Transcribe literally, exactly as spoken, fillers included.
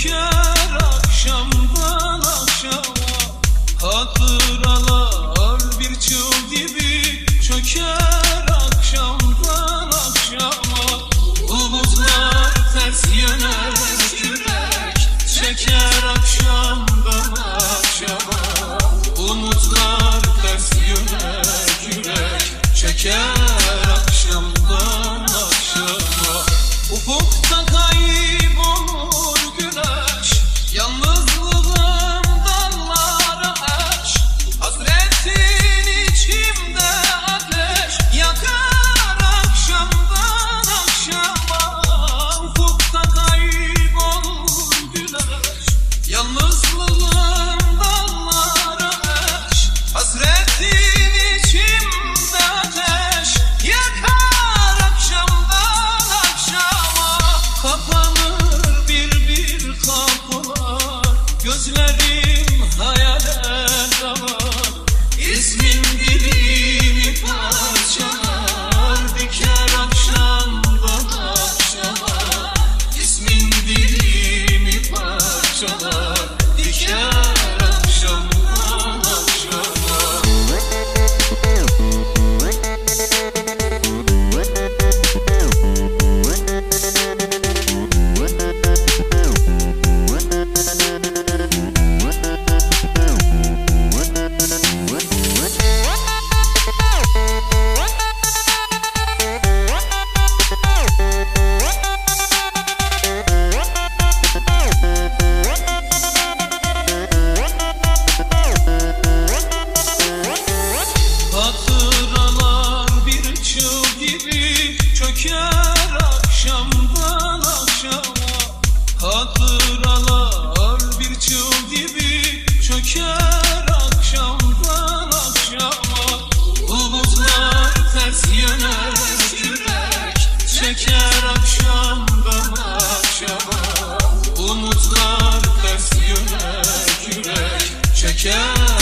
çöker akşamdan akşama. Hatıralar bir çığ gibi çöker akşamdan akşama. Umutlar ters yöne yürek çeker akşamdan akşama. Umutlar ters yöne yürek çeker akşamdan akşama. Ufukta kaybolur güneş, yalnızlığım dallara eş. Hasretin içimde ateş yakar akşamdan akşama. Ufukta kaybolur güneş, yalnızlığım dallara eş. Hasretin içimde ateş yakar akşamdan akşama. Kapanır bir bir kapılar, gözlerim hayale dalar. İsmin dilimi parçalar, diker akşamdan akşama. İsmin dilimi parçalar, diker akşamdan akşama. Hatıralar bir çığ gibi çöker akşamdan akşama. Hatıralar bir çığ gibi çöker akşamdan akşama. Umutlar ters yöne yürek çeker akşamdan akşama. Umutlar ters yöne yürek çeker